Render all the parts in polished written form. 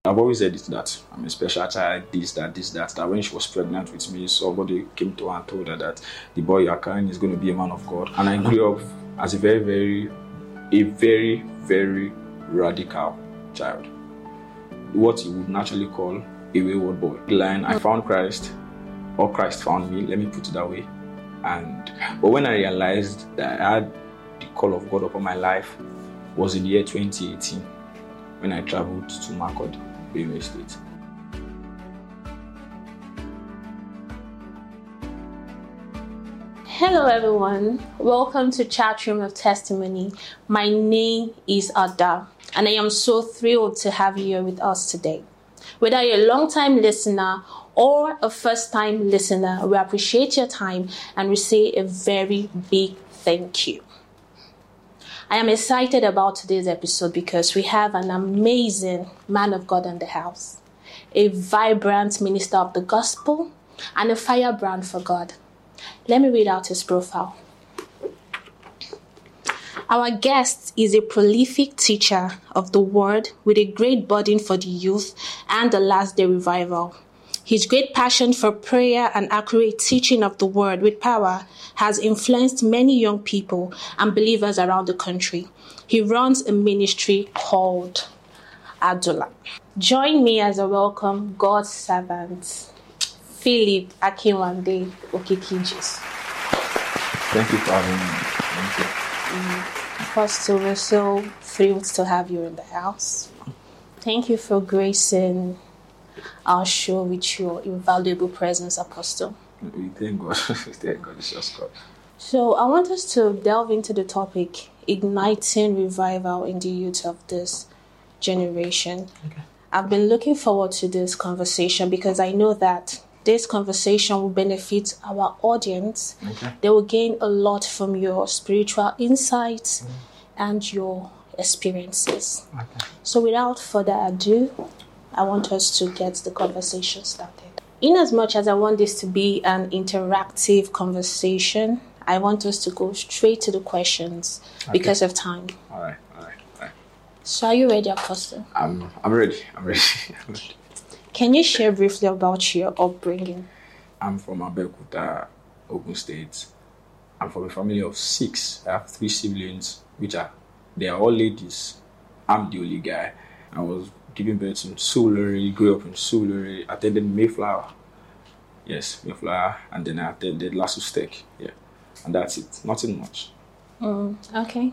I've always said it that I'm a special child, this, that. That when she was pregnant with me, somebody came to her and told her that the boy you are carrying is going to be a man of God. And I grew up as a very radical child. What you would naturally call a wayward boy. The line, I found Christ, or Christ found me, let me put it that way. But when I realized that I had the call of God upon my life was in the year 2018 when I traveled to Makurdi, Benue State. Hello everyone, welcome to Chat Room of Testimony. My name is Ada and I am so thrilled to have you here with us today. Whether you're a long-time listener or a first-time listener, we appreciate your time and we say a very big thank you. I am excited about today's episode because we have an amazing man of God in the house, a vibrant minister of the gospel, and a firebrand for God. Let me read out his profile. Our guest is a prolific teacher of the word with a great burden for the youth and the last day revival. His great passion for prayer and accurate teaching of the word with power has influenced many young people and believers around the country. He runs a ministry called Adula. Join me as I welcome God's servant, Philip Akinwande Okikijis. Thank you for having me. Thank you. Apostle, we're so thrilled to have you in the house. Thank you for gracing our show with your invaluable presence, Apostle. We thank God. Thank God, it's just God. So I want us to delve into the topic, igniting revival in the youth of this generation. Okay. I've been looking forward to this conversation because I know that this conversation will benefit our audience. Okay. They will gain a lot from your spiritual insights and your experiences. Okay. So without further ado, I want us to get the conversation started. In as much as I want this to be an interactive conversation, I want us to go straight to the questions because of time. All right. So are you ready, Apostle? I'm ready. Can you share briefly about your upbringing? I'm from Abeokuta, Ogun State. I'm from a family of 6. I have 3 siblings, they are all ladies. I'm the only guy. I was given birth in Suluri, grew up in Suluri, attended Mayflower. Yes, Mayflower, and then I attended Lasso Tech. Yeah, and that's it. Nothing much. Okay.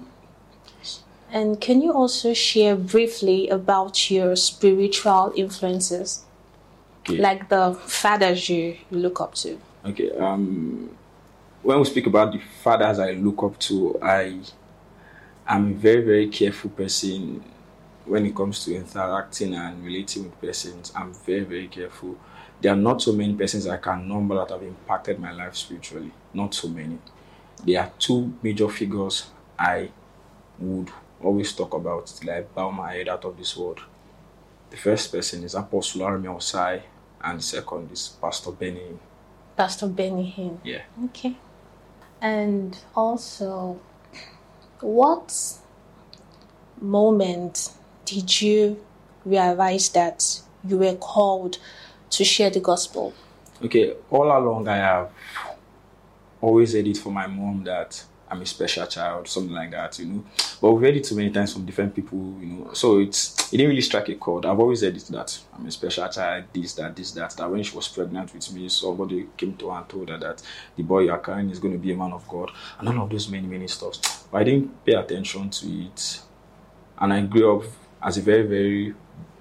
And can you also share briefly about your spiritual influences? Okay. Like the fathers you look up to. Okay. When we speak about the fathers I look up to, I'm a very careful person when it comes to interacting and relating with persons. I'm very careful. There are not so many persons I can number that have impacted my life spiritually. Not so many. There are 2 major figures I would always talk about till I bow my head out of this world. The first person is Apostle Arami Osai, and the second is Pastor Benny. Pastor Benny Hinn. Yeah. Okay. And also, what moment did you realize that you were called to share the gospel? Okay, all along I have always said it for my mom that I'm a special child, something like that, But we've heard it too many times from different people, So it didn't really strike a chord. I've always said it that I'm a special child, this, that. That when she was pregnant with me, somebody came to her and told her that the boy you are carrying is going to be a man of God, and all of those many stuff. But I didn't pay attention to it, and I grew up as a very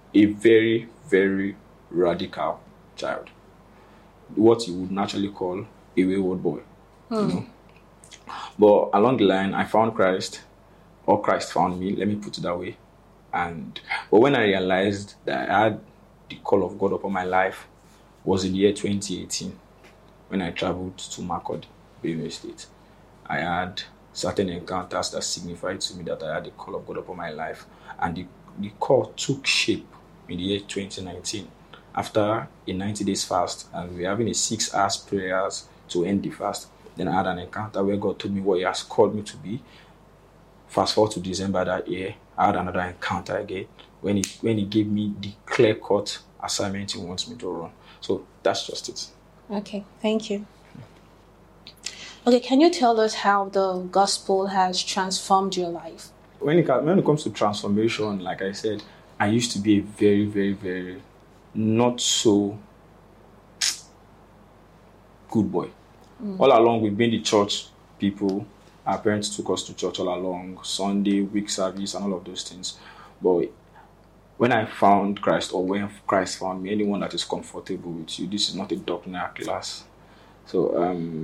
radical child. What you would naturally call a wayward boy, But along the line, I found Christ, or Christ found me, let me put it that way. But when I realized that I had the call of God upon my life was in the year 2018 when I traveled to Makurdi, Benue State. I had certain encounters that signified to me that I had the call of God upon my life. And the call took shape in the year 2019 after a 90 days fast, and we were having a 6 hours prayers to end the fast. Then I had an encounter where God told me what He has called me to be Fast forward to December that year, I had another encounter again when he gave me the clear-cut assignment he wants me to run. So that's just it. Okay, thank you. Okay, can you tell us how the gospel has transformed your life? When it comes to transformation, like I said, I used to be a very, very, very not so good boy. All along, we've been the church people. Our parents took us to church all along, Sunday, week service, and all of those things. But when I found Christ, or when Christ found me, anyone that is comfortable with you, this is not a doctrinal class. So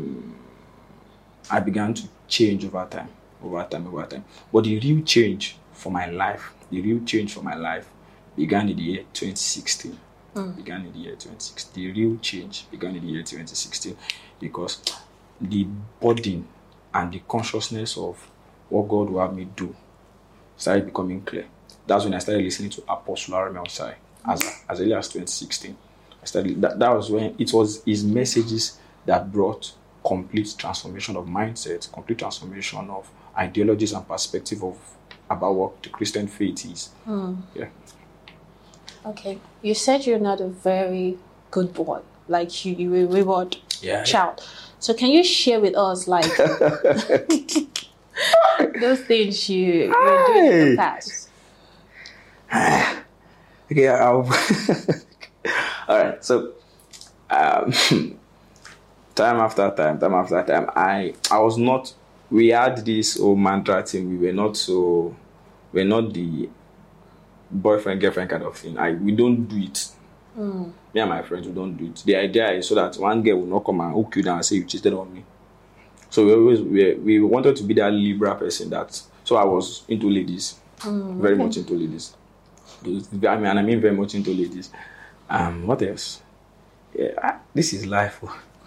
I began to change over time. But the real change for my life began in the year 2016. The real change began in the year 2016 because the burden and the consciousness of what God will have me do started becoming clear. That's when I started listening to Apostle Larome Osayi as early as 2016. That was when it was his messages that brought complete transformation of mindset, complete transformation of ideologies and perspective about what the Christian faith is. Yeah. Okay. You said you're not a very good boy, like you were a wayward child. So can you share with us, like, those things you were doing in the past? Okay, all right. So, time after time, I was not. We had this old mantra thing. We're not the boyfriend girlfriend kind of thing. We don't do it. Me and my friends, we don't do it. The idea is so that one girl will not come and hook you down and say you cheated on me. So we wanted to be that liberal person so I was into ladies, very much into ladies. I mean very much into ladies. What else? Yeah, this is life.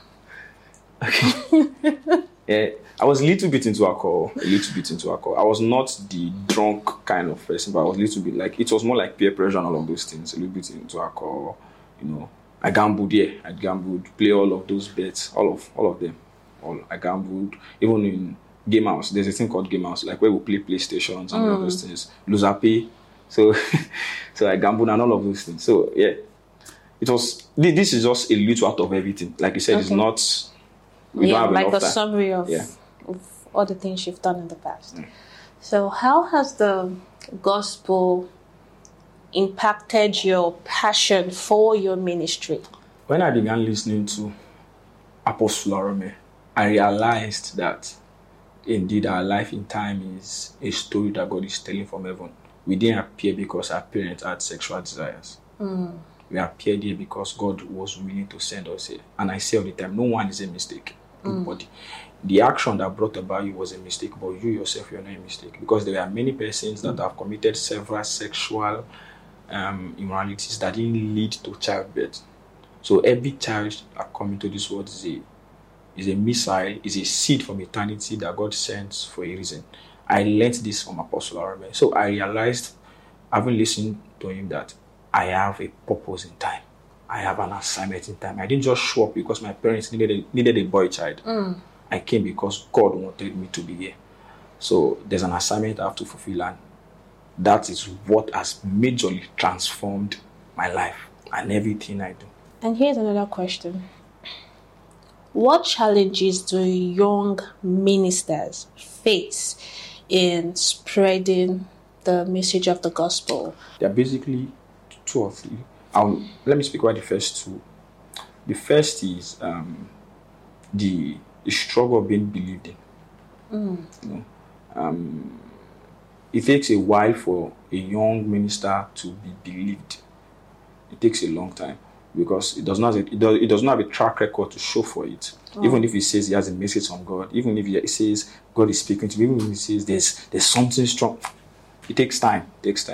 Okay. Yeah, I was a little bit into alcohol. I was not the drunk kind of person, but I was a little bit like, it was more like peer pressure and all of those things. A little bit into alcohol, I gambled, play all of those bets, all of them. I gambled, even in game house. There's a thing called game house, like where we play PlayStations and all of those things. Loser pay. So I gambled and all of those things. So yeah, this is just a little out of everything. Like you said, It's not. We don't have like a summary of all the things you've done in the past. So how has the gospel impacted your passion for your ministry? When I began listening to Apostle Larome, I realized that indeed our life in time is a story that God is telling from heaven. We didn't appear because our parents had sexual desires. We appeared here because God was willing to send us here. And I say all the time, no one is a mistake. Nobody. The action that brought about you was a mistake, but you yourself, you're not a mistake. Because there are many persons that have committed several sexual immoralities that didn't lead to childbirth. So every child that comes into this world is a missile, is a seed from eternity that God sends for a reason. I learned this from Apostle Larome. So I realized, having listened to him, that I have a purpose in time. I have an assignment in time. I didn't just show up because my parents needed a boy child. I came because God wanted me to be here. So there's an assignment I have to fulfill, and that is what has majorly transformed my life and everything I do. And here's another question. What challenges do young ministers face in spreading the message of the gospel? There are basically two or three. Let me speak about the first two. The first is the struggle of being believed in. It takes a while for a young minister to be believed. It takes a long time because it does not have a track record to show for it. Even if he says he has a message from God, even if he says God is speaking to him, even if he says there's something strong, it takes time.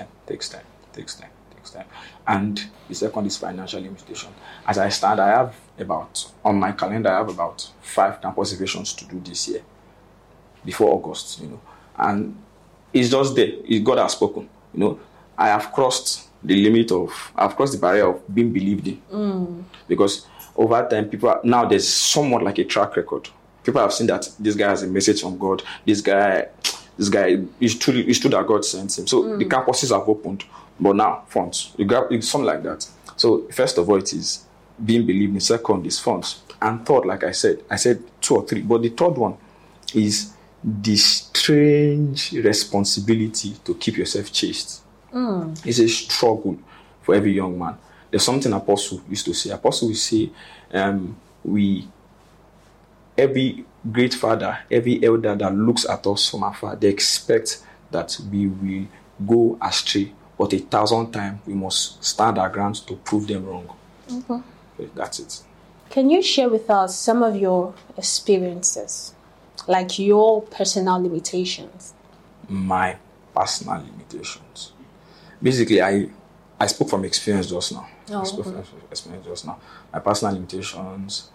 And the second is financial limitation. As I stand, on my calendar, I have about 5 campus evasions to do this year, before August, and it's just there. God has spoken, I have crossed the barrier of being believed in, because over time, there's somewhat like a track record. People have seen that this guy has a message from God. This guy, this guy is true that God sent him. So the campuses have opened, but now funds. It's something like that. So first of all, it is being believed in. Second is funds, and third, like I said 2 or 3. But the third one is the strange responsibility to keep yourself chaste. It's a struggle for every young man. There's something Apostle used to say. Apostle will say, every great father, every elder that looks at us from afar, they expect that we will go astray, but 1,000 times we must stand our ground to prove them wrong. That's it. Can you share with us some of your experiences, like your personal limitations? My personal limitations. Basically, I spoke from experience just now. My personal limitations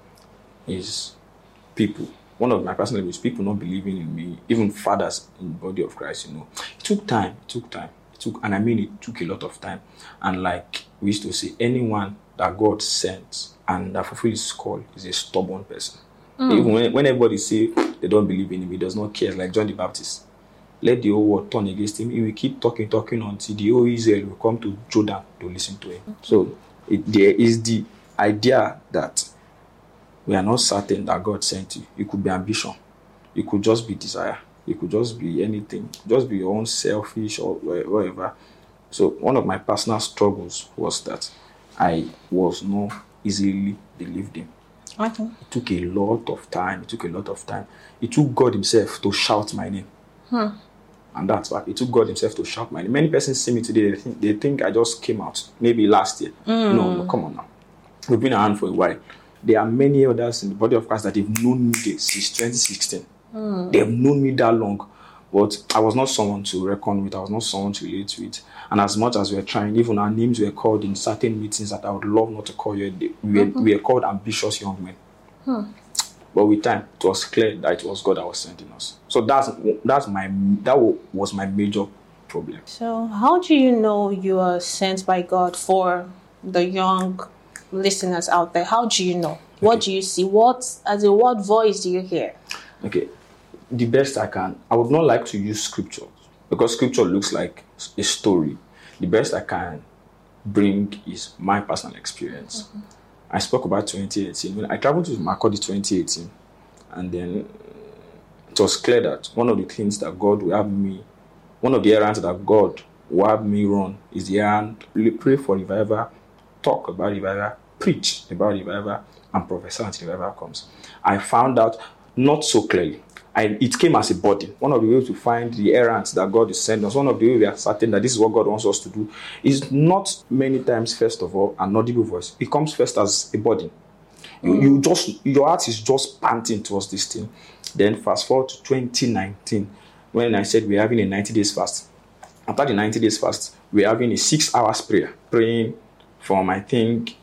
is people. One of my personal limitations is people not believing in me, even fathers in the body of Christ, It took time. And I mean, it took a lot of time. And like we used to say, anyone that God sent and that fulfills his call is a stubborn person. Even when everybody say they don't believe in him, he does not care, like John the Baptist. Let the whole world turn against him. He will keep talking until the whole Israel will come to Jordan to listen to him. So there is the idea that we are not certain that God sent you. It could be ambition. It could just be desire. It could just be anything. Just be your own selfish or whatever. So one of my personal struggles was that I was not easily believed in. Okay. It took a lot of time. It took God himself to shout my name. And that's why it took God himself to shout my name. Many persons see me today, they think I just came out maybe last year. No, come on now. We've been around for a while. There are many others in the body of Christ that have known me since 2016. They have known me that long. But I was not someone to reckon with. I was not someone to relate with. And as much as we were trying, even our names were called in certain meetings that I would love not to call you. We were called ambitious young men. But with time, it was clear that it was God that was sending us. So that was my major problem. So how do you know you are sent by God for the young listeners out there? How do you know? What do you see? What voice do you hear? Okay, the best I can. I would not like to use scripture because scripture looks like a story. The best I can bring is my personal experience. I spoke about 2018. When I traveled to Makurdi 2018, and then it was clear that one of the things that God will have me, one of the errands that God will have me run is the errand, pray for revival, talk about revival, preach about revival, and prophesy until revival comes. I found out not so clearly. It came as a burden. One of the ways to find the errands that God is sending us, one of the ways we are certain that this is what God wants us to do, is not many times, first of all, an audible voice. It comes first as a burden. Your heart is just panting towards this thing. Then fast forward to 2019, when I said we're having a 90 days fast. After the 90 days fast, we're having a 6 hours prayer, praying from I think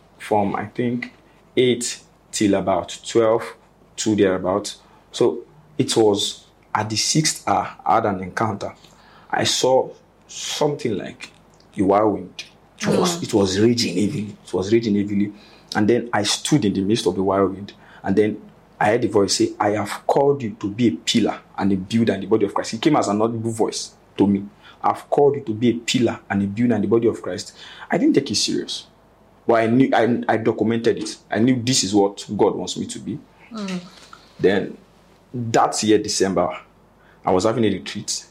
8 till about 12 to thereabout. So it was at the 6th hour I had an encounter. I saw something like a whirlwind. It was raging heavily. And then I stood in the midst of the whirlwind. And then I heard the voice say, I have called you to be a pillar and a builder in the body of Christ. It came as an audible voice to me. I've called you to be a pillar and a builder in the body of Christ. I didn't take it serious. But I knew, I documented it. I knew this is what God wants me to be. Then that year, December, I was having a retreat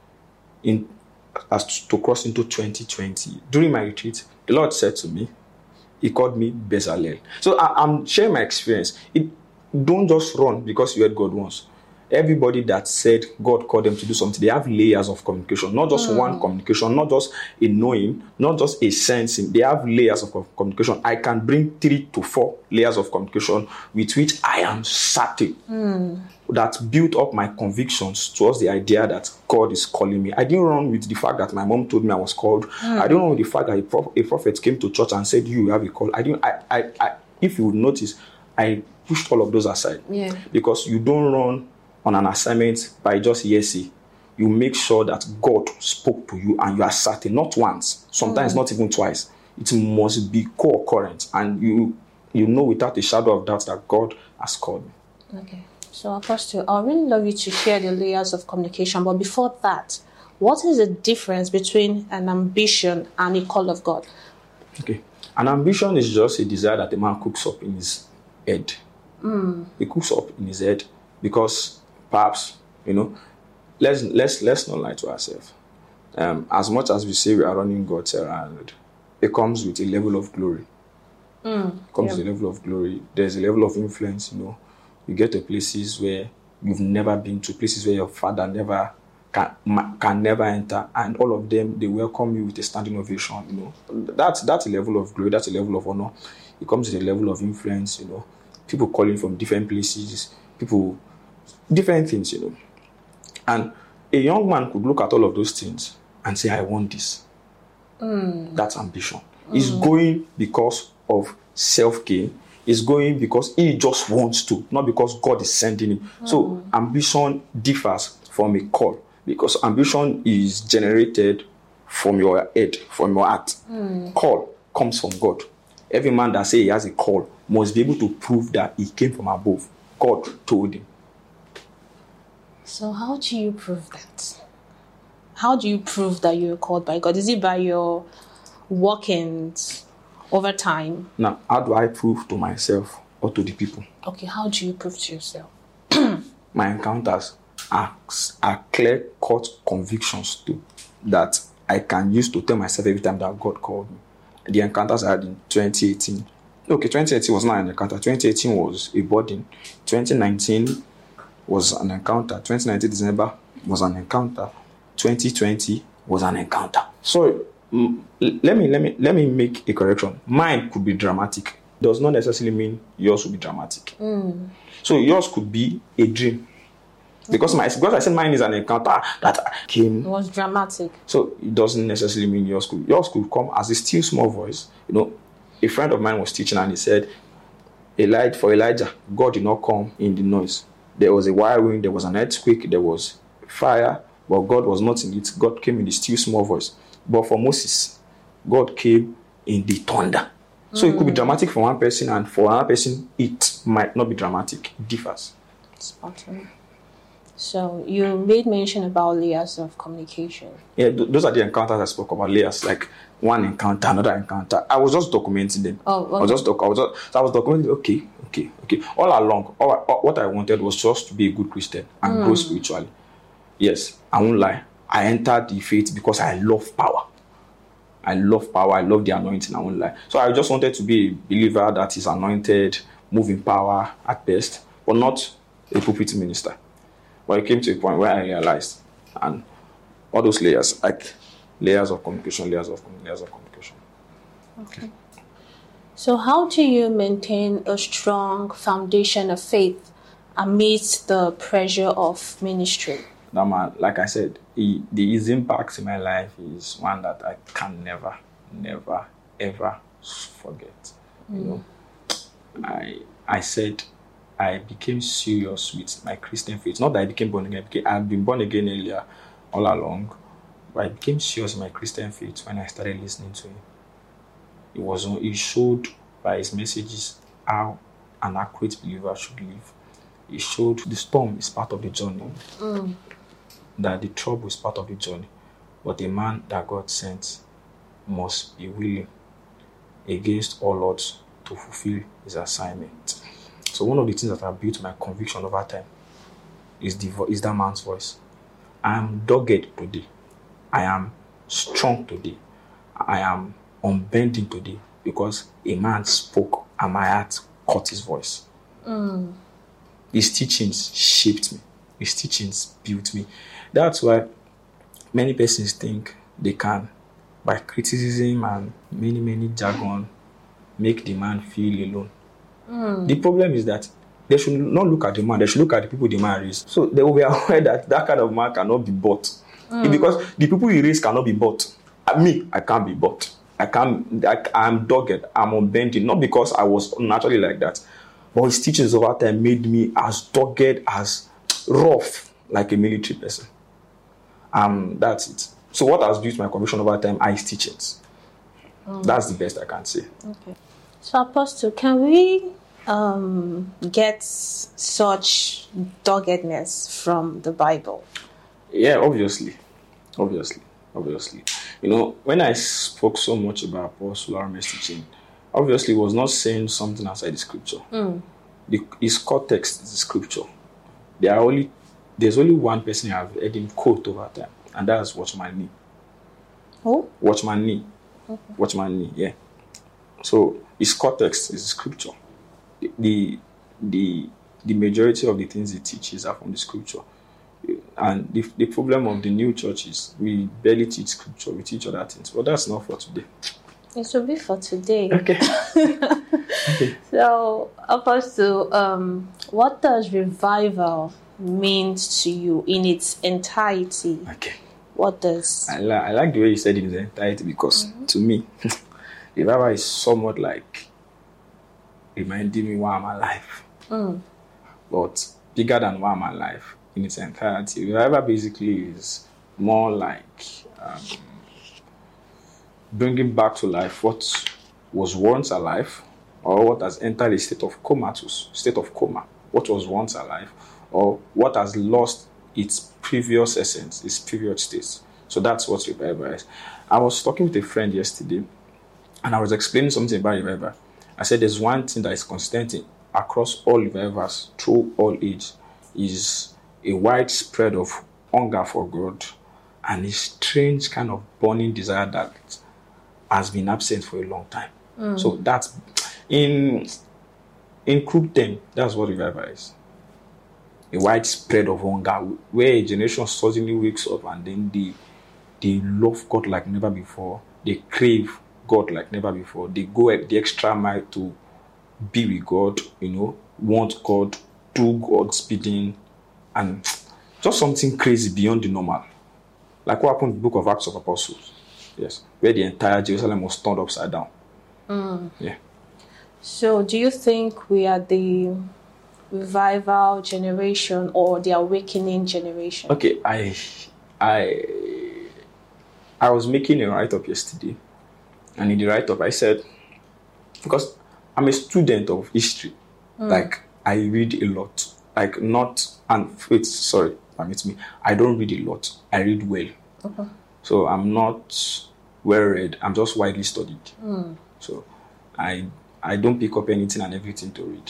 to cross into 2020. During my retreat, the Lord said to me, He called me Bezalel. So I'm sharing my experience. Don't just run because you heard God once. Everybody that said God called them to do something, they have layers of communication. Not just one communication, not just a knowing, not just a sensing. They have layers of communication. I can bring 3 to 4 layers of communication with which I am certain that built up my convictions towards the idea that God is calling me. I didn't run with the fact that my mom told me I was called. I didn't run with the fact that a prophet came to church and said, you have a call. If you would notice, I pushed all of those aside. Because you don't run on an assignment by just hearsay. You make sure that God spoke to you and you are certain, not once, sometimes not even twice. It must be co-occurrent, and you know without a shadow of doubt that God has called me. Okay. So, Apostle, I would really love you to share the layers of communication. But before that, what is the difference between an ambition and a call of God? Okay. An ambition is just a desire that a man cooks up in his head. He cooks up in his head because perhaps, let's not lie to ourselves. As much as we say we are running God's errand, it comes with a level of glory. With a level of glory. There's a level of influence, You get to places where you've never been to, places where your father never can never enter, and all of them, they welcome you with a standing ovation. That's a level of glory, that's a level of honor. It comes with a level of influence, people calling from different places, people, different things, And a young man could look at all of those things and say, I want this. That's ambition. He's going because of self-gain. He's going because he just wants to, not because God is sending him. So ambition differs from a call, because ambition is generated from your head, from your heart. Call comes from God. Every man that says he has a call must be able to prove that he came from above. God told him. So how do you prove that? How do you prove that you're called by God? Is it by your workings over time? Now, how do I prove to myself or to the people? Okay, how do you prove to yourself? My encounters are clear-cut convictions too, that I can use to tell myself every time that God called me. The encounters I had in 2018. Okay, 2018 was not an encounter. 2018 was a burden. 2019 was an encounter. 2019 December was an encounter. 2020 was an encounter. So let me make a correction. Mine could be dramatic. Does not necessarily mean yours will be dramatic. So yours could be a dream. Because I said mine is an encounter that came. It was dramatic. So it doesn't necessarily mean yours could come as a still small voice. A friend of mine was teaching and he said, for Elijah, God did not come in the noise. There was a whirlwind, there was an earthquake, there was fire, but God was not in it. God came in the still small voice. But for Moses, God came in the thunder. So it could be dramatic for one person, and for another person, it might not be dramatic. It differs. Spot on. So you made mention about layers of communication. Yeah, those are the encounters I spoke about. Layers, like one encounter, another encounter. I was just documenting them. Oh, okay. I was documenting. Okay. All along, what I wanted was just to be a good Christian and grow spiritually. Yes, I won't lie. I entered the faith because I love power. I love the anointing. I won't lie. So I just wanted to be a believer that is anointed, moving power at best, but not a pulpit minister. But it came to a point where I realized, and all those layers, like layers of communication. Okay. So how do you maintain a strong foundation of faith amidst the pressure of ministry? Now, man, like I said, his impact in my life is one that I can never, ever forget. I said I became serious with my Christian faith. Not that I became born again. I've been born again earlier, all along. But I became serious in my Christian faith when I started listening to him. He showed by his messages how an accurate believer should live. He showed the storm is part of the journey. That the trouble is part of the journey. But a man that God sent must be willing against all odds to fulfill his assignment. So one of the things that have built my conviction over time is that man's voice. I am dogged today. I am strong today. I am unbending today because a man spoke and my heart caught his voice. His teachings shaped me. His teachings built me. That's why many persons think they can, by criticism and many jargon, make the man feel alone. The problem is that they should not look at the man, they should look at the people the man raised. So they will be aware that kind of man cannot be bought. Because the people he raised cannot be bought. Me, I can't be bought. I'm dogged, I'm unbending, not because I was naturally like that, but his teachings over time made me as dogged, as rough, like a military person. That's it. So what has built my conviction over time are his teachings. That's the best I can say. Okay. So Apostle, can we get such doggedness from the Bible? Yeah, obviously. You know, when I spoke so much about Apostle Aramis teaching, obviously he was not saying something outside the scripture. His context is the scripture. There's only one person I've heard him quote over time, and that's Watchman Nee. Who? Watchman Nee. Okay. Watchman Nee, yeah. So his context is the scripture. The majority of the things he teaches are from the scripture. And the problem of the new church is we barely teach scripture, we teach other things. But that's not for today. It will be for today. Okay. So, Apostle, what does revival mean to you in its entirety? Okay. What does? I like the way you said it in its entirety, because to me, revival is somewhat like reminding me why I'm alive. But bigger than why I'm alive in its entirety. Revival basically is more like bringing back to life what was once alive, or what has entered a state of coma, what was once alive, or what has lost its previous essence, its previous state. So that's what revival is. I was talking with a friend yesterday, and I was explaining something about revival. I said there's one thing that is consistent across all revivals through all age, is a widespread of hunger for God and a strange kind of burning desire that has been absent for a long time. So that's in crude terms, that's what revival is. A widespread of hunger where a generation suddenly wakes up and then they love God like never before. They crave God like never before. They go at the extra mile to be with God, want God, do God's bidding, and just something crazy beyond the normal. Like what happened in the book of Acts of Apostles. Yes. Where the entire Jerusalem was turned upside down. Yeah. So do you think we are the revival generation or the awakening generation? Okay, I was making a write-up yesterday, and in the write-up I said, because I'm a student of history, like I read a lot, like not, and wait, sorry, permit me, I don't read a lot, I read well. Okay. So I'm not well read, I'm just widely studied. So I don't pick up anything and everything to read.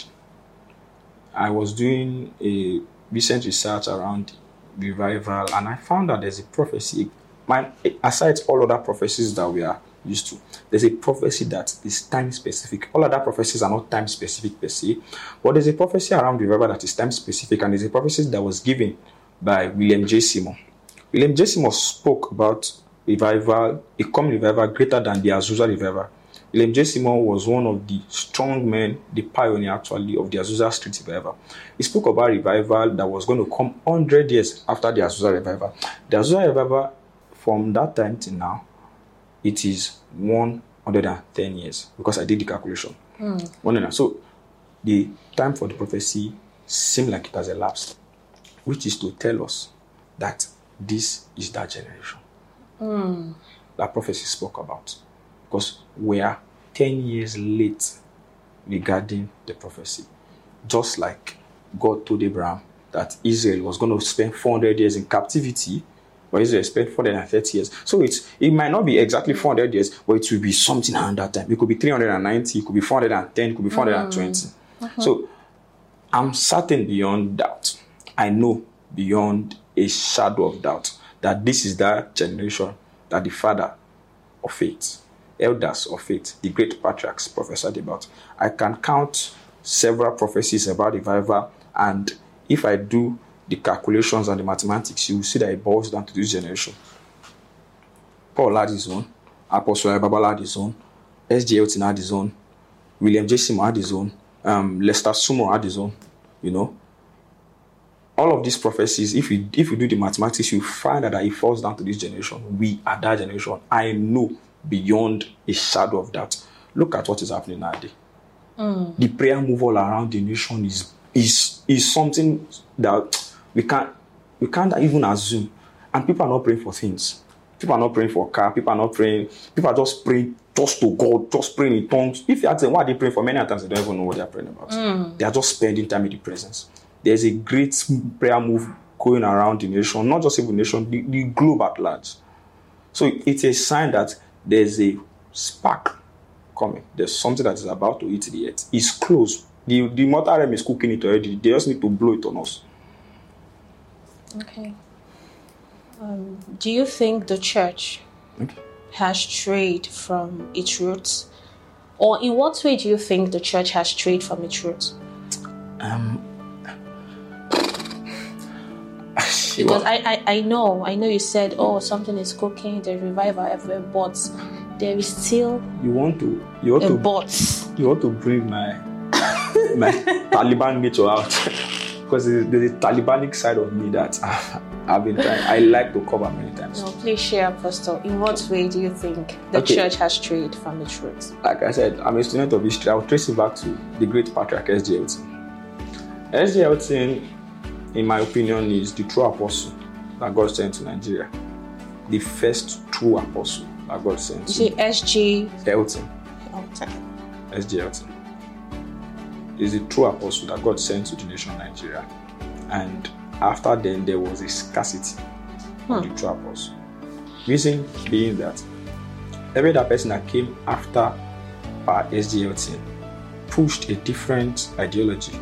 I was doing a recent research around revival, and I found that there's a prophecy. Aside all other prophecies that we are used to, there's a prophecy that is time specific. All other prophecies are not time specific per se, but there's a prophecy around revival that is time specific, and there's a prophecy that was given by William J. Seymour. William J. Seymour spoke about revival, a coming revival greater than the Azusa revival. William J. Seymour was one of the strong men, the pioneer actually, of the Azusa Street revival. He spoke about revival that was going to come 100 years after the Azusa revival. The Azusa revival, from that time till now, it is 110 years, because I did the calculation. So the time for the prophecy seemed like it has elapsed, which is to tell us that this is that generation that prophecy spoke about. Because we are 10 years late regarding the prophecy. Just like God told Abraham that Israel was going to spend 400 years in captivity, but Israel spent 430 years. So it might not be exactly 400 years, but it will be something around that time. It could be 390, it could be 410, it could be 420. So I'm certain beyond doubt. I know beyond a shadow of doubt that this is that generation that the father of faith, elders of faith, the great patriarchs prophesied about. I can count several prophecies about revival, and if I do the calculations and the mathematics, you will see that it boils down to this generation. Paul had his own, Apostle Babala had his own, S.J. Elton had his own, William J. Seymour had his own, Lester Sumrall had his own. All of these prophecies, if you do the mathematics, you find that it falls down to this generation. We are that generation. I know beyond a shadow of doubt. Look at what is happening nowadays. The prayer move all around the nation is something that we can't even assume. And people are not praying for things. People are not praying for a car. People are not praying. People are just praying just to God, just praying in tongues. If you ask them what they pray for, many times they don't even know what they are praying about. They are just spending time in the presence. There's a great prayer move going around the nation, not just even the nation, the globe at large. So it's a sign that there's a spark coming. There's something that is about to hit the earth. It's close. The mortal realm is cooking it already. They just need to blow it on us. Okay. Do you think the church has strayed from its roots? Or in what way do you think the church has strayed from its roots? Because I know you said, something is cooking, there's revival everywhere, but there is still you want to bring my Taliban nature out, because there's a Talibanic side of me that I've been trying. I like to cover many times. No, please share, Apostle. In what way do you think the church has strayed from its roots? Like I said, I'm a student of history. I'll trace it back to the great patriarch S.J. Elton. S.J. Elton, in my opinion, is the true apostle that God sent to Nigeria. The first true apostle that God sent. You say S.J. Elton. S.J. Elton is the true apostle that God sent to the nation of Nigeria. And after then, there was a scarcity of the true apostle. Reason being that every other person that came after S.J. Elton pushed a different ideology.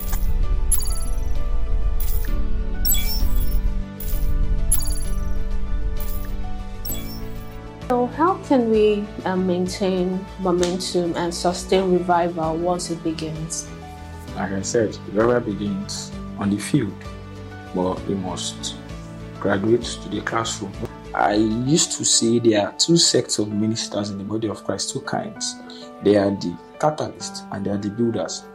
So how can we maintain momentum and sustain revival once it begins? Like I said, revival begins on the field, but we must graduate to the classroom. I used to say there are two sects of ministers in the body of Christ, two kinds. They are the catalysts and they are the builders.